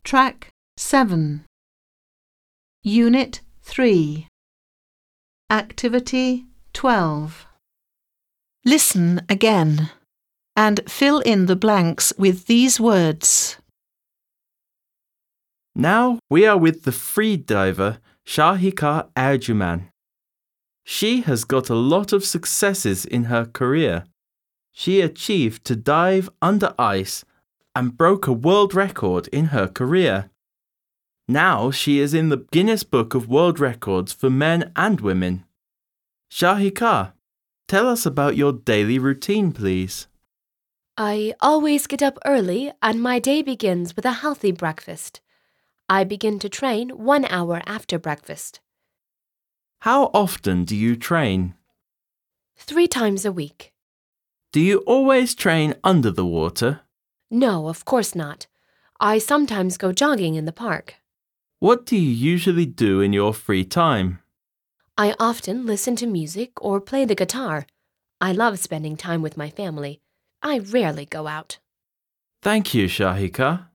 Track 7. Unit 3. Activity 12. Listen again and fill in the blanks with these words. Now we are with the free diver Shahika Erjuman. She has got a lot of successes in her career. She achieved to dive under ice and broke a world record in her career. Now she is in the Guinness Book of World Records for men and women. Shahika, tell us about your daily routine, please. I always get up early and my day begins with a healthy breakfast. I begin to train 1 hour after breakfast. How often do you train? 3 times a week. Do you always train under the water? No, of course not. I sometimes go jogging in the park. What do you usually do in your free time? I often listen to music or play the guitar. I love spending time with my family. I rarely go out. Thank you, Shahika.